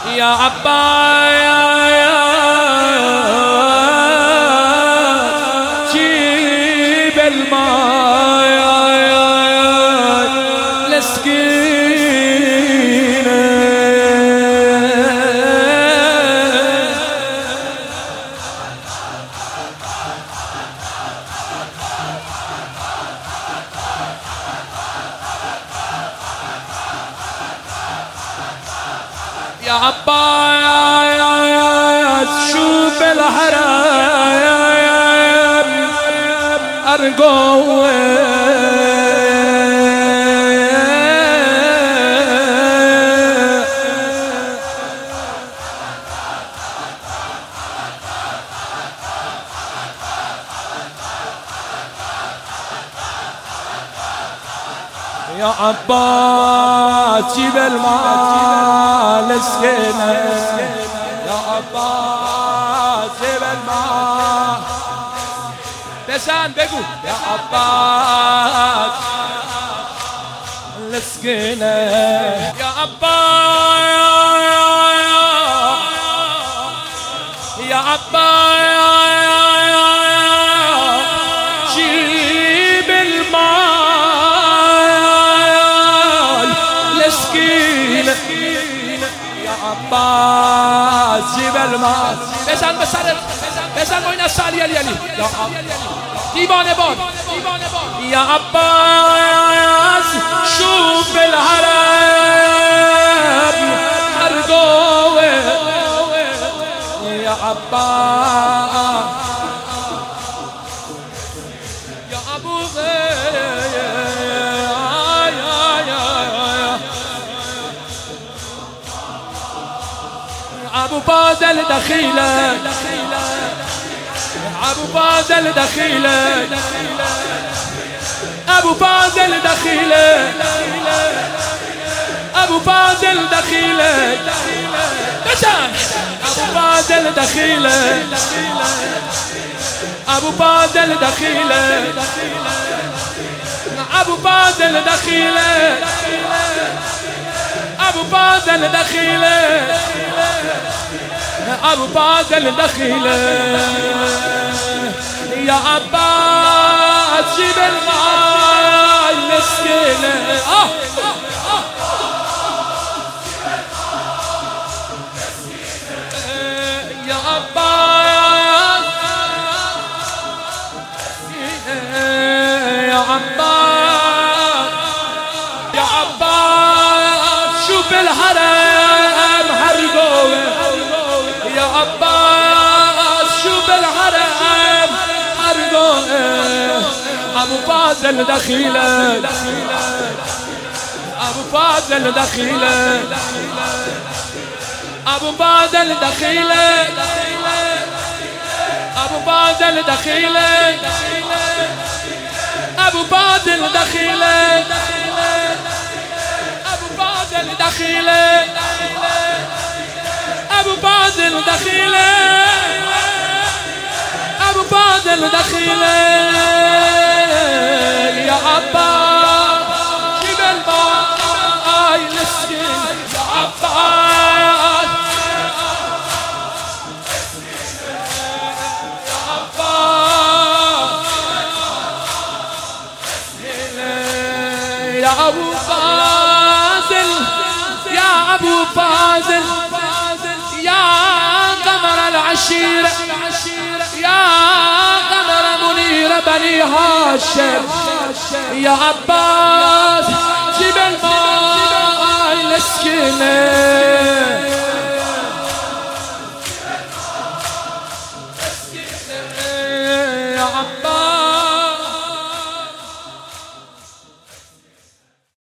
يا عباس جيب الماء لسكينة. يا عباس شوف الحرام أرقوه. يا عباس جيب الماء لسكينة. يا عباس جيب الماء لسان بقو. يا عباس لسكينة. يا عباس يا عباس جيب الماء لسكينة. يا عباس جيب الماء. بزن بسر بزن با این از علی علی علی. یا دیوانه باد. یا عباس شوف الحرم ارقوه. یا عباس یا ابو ابو فاضل دخيله. ابو فاضل دخيله. ابو فاضل دخيله. ابو فاضل دخيله. ابو فاضل دخيله. ابو فاضل دخيله. ابو فاضل دخيله. ابو فاضل دخيله. ابو فاضل دخيله. يا عباس جيب الماء لسكينة. يا عباس يا عباس يا عباس شوف الحرم حرقوه. يا عباس شوف الحرم حرقوه. ابو فاضل دخيله. ابو فاضل دخيله. ابو فاضل دخيله. ابو فاضل دخيله. ابو فاضل دخيله. ابو فاضل دخيله. ابو فاضل دخيله. ابو فاضل دخيله. يا عباس جيب الماء لسكين. يا عباس يا عباس يا ابو فاضل يا ابو فاضل يا قمر العشيرة. يا قمر منير بني هاشم. يا عباس جيب الماء لسكينة. يا عباس